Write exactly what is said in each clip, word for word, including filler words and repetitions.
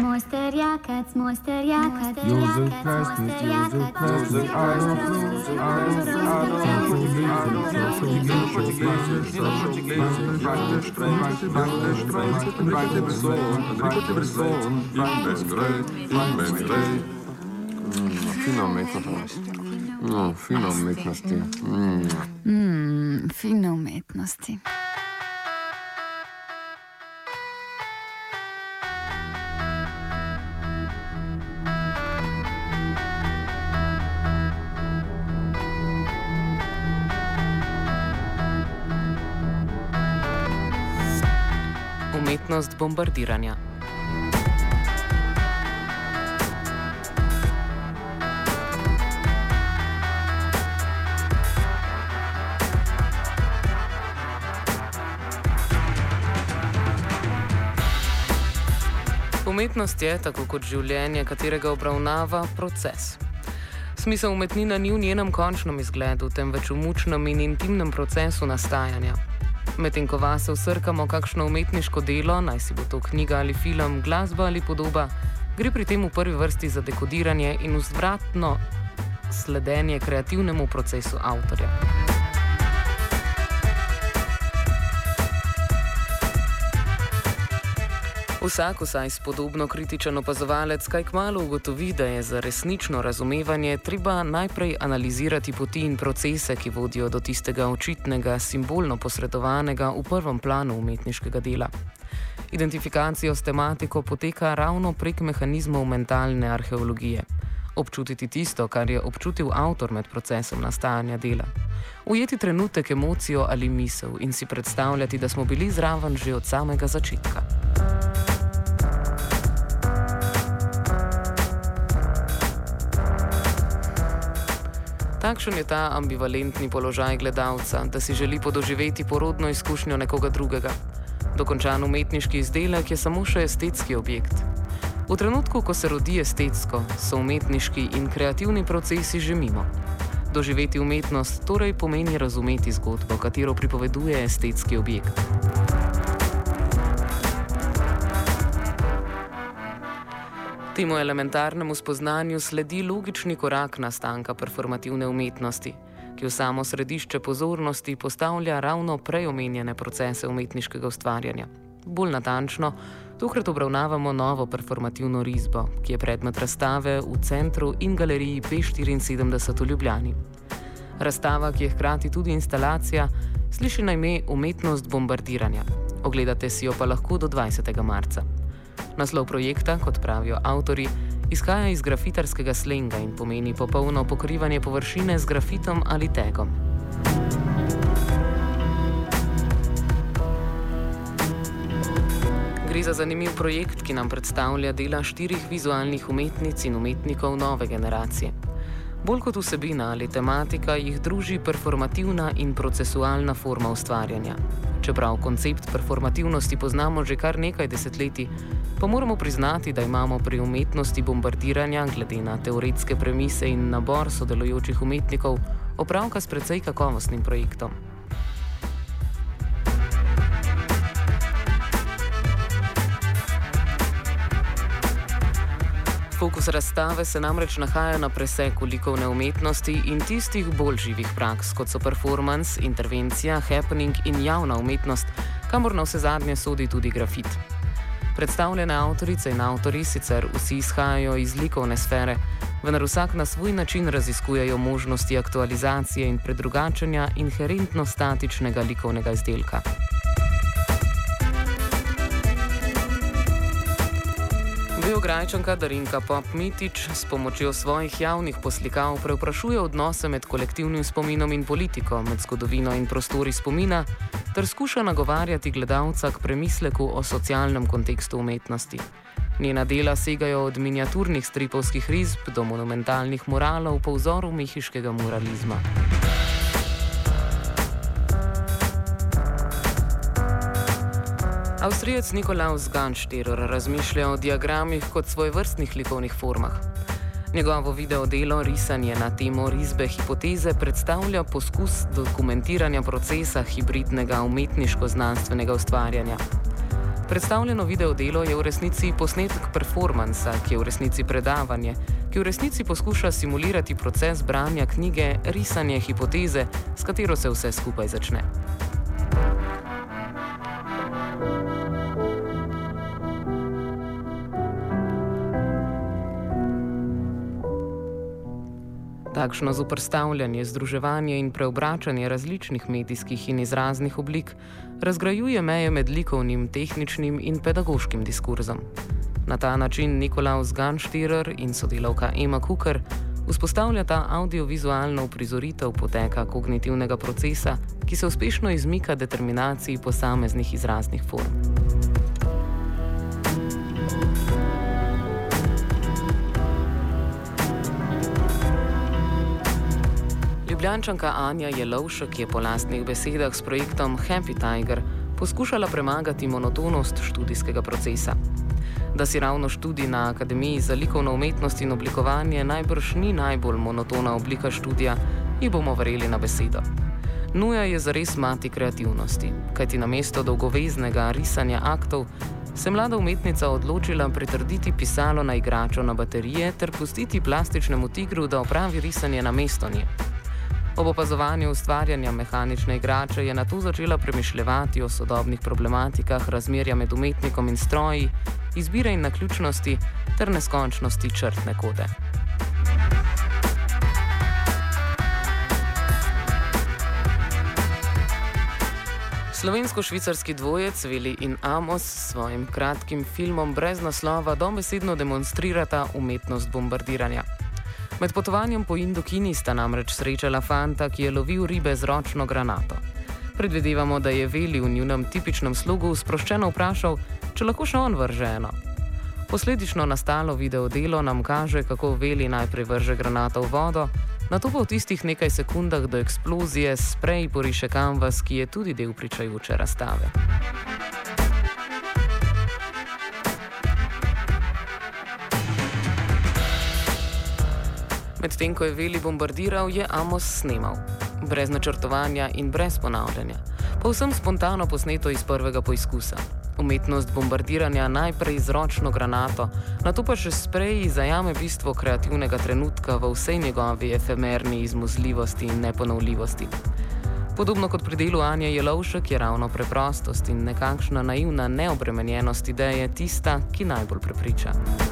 Mosterja, kac, mosterja, kac, Josef Plastic, Josef Plastic, Adolf Loos, Adolf Fino umetnosti. No, fino umetnosti. Mm, fino umetnosti. Umetnost bombardiranja. Umetnost je, tako kot življenje, katerega obravnava, proces. Smisel umetnina ni v njenem končnem izgledu, temveč v mučnem in intimnem procesu nastajanja. Medtem ko vase vsrkamo kakšno umetniško delo, naj si bo to knjiga ali film, glasba ali podoba, gre pri tem v prvi vrsti za dekodiranje in vzvratno sledenje kreativnemu procesu avtorja. Vsak vsaj spodobno kritičen opazovalec kaj kmalu ugotovi, da je za resnično razumevanje treba najprej analizirati poti in procese, ki vodijo do tistega očitnega, simbolno posredovanega v prvem planu umetniškega dela. Identifikacijo s tematiko poteka ravno prek mehanizmov mentalne arheologije. Občutiti tisto, kar je občutil avtor med procesom nastajanja dela. Ujeti trenutek, emocijo ali misel in si predstavljati, da smo bili zraven že od samega začetka. Takšen je ta ambivalentni položaj gledalca, da si želi podoživeti porodno izkušnjo nekoga drugega. Dokončan umetniški izdelek je samo še estetski objekt. V trenutku, ko se rodi estetsko, so umetniški in kreativni procesi že mimo. Doživeti umetnost torej pomeni razumeti zgodbo, katero pripoveduje estetski objekt. Temu elementarnemu spoznanju sledi logični korak nastanka performativne umetnosti, ki v samo središče pozornosti postavlja ravno prej omenjene procese umetniškega ustvarjanja. Bolj natančno, tokrat obravnavamo novo performativno risbo, ki je predmet razstave v centru in galeriji P štiriinsedemdeset v Ljubljani. Razstava, ki je hkrati tudi instalacija, sliši na ime Umetnost bombardiranja. Ogledate si jo pa lahko do dvajsetega marca. Naslov projekta, kot pravijo avtorji, izhaja iz grafitarskega slenga in pomeni popolno pokrivanje površine z grafitom ali tagom. Gre za zanimiv projekt, ki nam predstavlja dela štirih vizualnih umetnic in umetnikov nove generacije. Bolj kot vsebina ali tematika jih druži performativna in procesualna forma ustvarjanja. Čeprav koncept performativnosti poznamo že kar nekaj desetletij, pa moramo priznati, da imamo pri umetnosti bombardiranja, glede na teoretske premise in nabor sodelujočih umetnikov, opravka s precej kakovostnim projektom. Fokus razstave se namreč nahaja na preseku likovne umetnosti in tistih bolj živih praks, kot so performance, intervencija, happening in javna umetnost, kamor na vse zadnje sodi tudi grafit. Predstavljene avtorice in avtori sicer vsi izhajajo iz likovne sfere, vendar vsak na svoj način raziskujejo možnosti aktualizacije in predrugačenja inherentno statičnega likovnega izdelka. Beograjčanka Darinka Pop-Mitić s pomočjo svojih javnih poslikav prevprašuje odnose med kolektivnim spominom in politiko, med zgodovino in prostori spomina, ter skuša nagovarjati gledalca k premisleku o socialnem kontekstu umetnosti. Njena dela segajo od miniaturnih stripovskih risb do monumentalnih muralov po vzoru mehiškega muralizma. Avstrijec Nikolaus Ganšterer razmišlja o diagramih kot svojevrstnih likovnih formah. Njegovo video delo Risanje na temo risbe hipoteze predstavlja poskus dokumentiranja procesa hibridnega umetniško-znanstvenega ustvarjanja. Predstavljeno videodelo je v resnici posnetek performansa, ki je v resnici predavanje, ki v resnici poskuša simulirati proces branja knjige, risanje hipoteze, s katero se vse skupaj začne. Takšno zoperstavljanje, združevanje in preobračanje različnih medijskih in izraznih oblik razgrajuje meje med likovnim, tehničnim in pedagoškim diskurzom. Na ta način Nikolaus Ganštirer in sodelavka Ema Kuker vzpostavljata audiovizualno uprizoritev poteka kognitivnega procesa, ki se uspešno izmika determinaciji posameznih izraznih form. Ljubljančanka Anja Jelovšek je po lastnih besedah s projektom Happy Tiger poskušala premagati monotonost študijskega procesa. Da si ravno študij na Akademiji za likovno umetnost in oblikovanje najbrž ni najbolj monotona oblika študija, ji bomo verjeli na besedo. Nuja je zares mati kreativnosti, kajti namesto dolgoveznega risanja aktov se mlada umetnica odločila pritrditi pisalo na igračo na baterije ter pustiti plastičnemu tigru, da opravi risanje namesto nje. Ob opazovanju ustvarjanja mehanične igrače je nato začela premišljevati o sodobnih problematikah razmerja med umetnikom in stroji, izbire in naključnosti ter neskončnosti črtne kode. Slovensko-švicarski dvojec Vili in Amos s svojim kratkim filmom brez naslova dobesedno demonstrirata umetnost bombardiranja. Med potovanjem po Indokini sta namreč srečala fanta, ki je lovil ribe z ročno granato. Predvidevamo, da je Vili v njunem tipičnem slogu sproščeno vprašal, če lahko še on vrže eno. Posledično nastalo videodelo nam kaže, kako Vili najprej vrže granato v vodo, nato pa v tistih nekaj sekundah do eksplozije sprej poriše kanvas, ki je tudi del pričajoče razstave. Medtem ko je Vili bombardiral, je Amos snemal. Brez načrtovanja in brez ponavljanja. Povsem spontano posneto iz prvega poizkusa. Umetnost bombardiranja najprej z ročno granato, nato pa še spreji zajame bistvo kreativnega trenutka v vsej njegovi efemerni izmuzljivosti in neponovljivosti. Podobno kot pri delu Anje Jelovšek je ravno preprostost in nekakšna naivna neobremenjenost ideje tista, ki najbolj prepriča.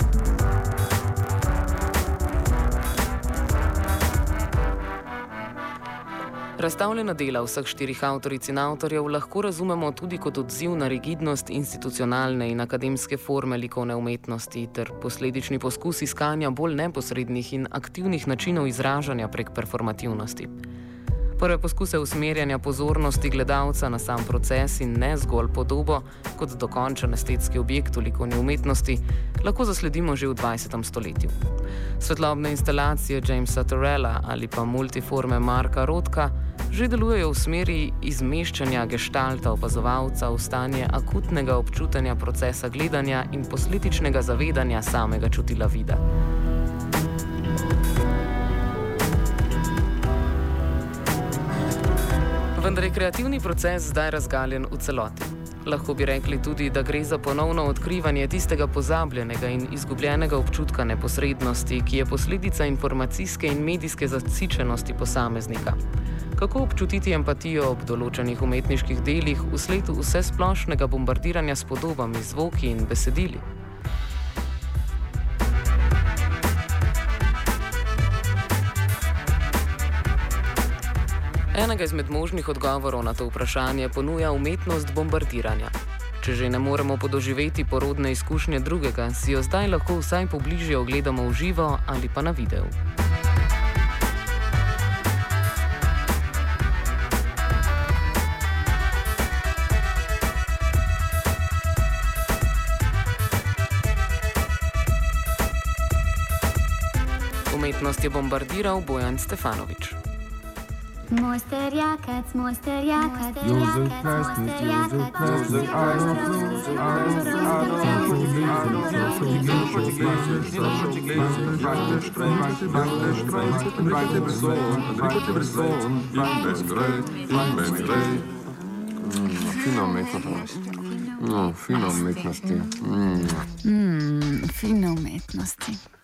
Razstavljena dela vseh štirih avtoric in avtorjev lahko razumemo tudi kot odziv na rigidnost institucionalne in akademske forme likovne umetnosti ter posledični poskus iskanja bolj neposrednih in aktivnih načinov izražanja prek performativnosti. Prve poskuse usmerjanja pozornosti gledalca na sam proces in ne zgolj podobo kot dokončen estetski objekt v likovni umetnosti lahko zasledimo že v dvajsetem stoletju. Svetlobne instalacije Jamesa Turrella ali pa multiforme Marka Rothka že delujejo v smeri izmeščanja geštalta opazovalca v stanje akutnega občutenja procesa gledanja in posledičnega zavedanja samega čutila vida. Vendar je kreativni proces zdaj razgaljen v celoti. Lahko bi rekli tudi, da gre za ponovno odkrivanje tistega pozabljenega in izgubljenega občutka neposrednosti, ki je posledica informacijske in medijske zasičenosti posameznika. Kako občutiti empatijo ob določenih umetniških delih vsled vsesplošnega bombardiranja s podobami, zvoki in besedili? Enega izmed možnih odgovorov na to vprašanje ponuja umetnost bombardiranja. Če že ne moremo podoživeti porodne izkušnje drugega, si jo zdaj lahko vsaj pobližje ogledamo v živo ali pa na videu. Umetnost je bombardiral Bojan Stefanovič. Mojster Jakac, mojster Jakac, Josef Plesnik, Josef Plesnik, Adolf Loos, Adolf Loos, Fina umetnost. No, fino umetnosti. Mm. Mm, fine umetnosti.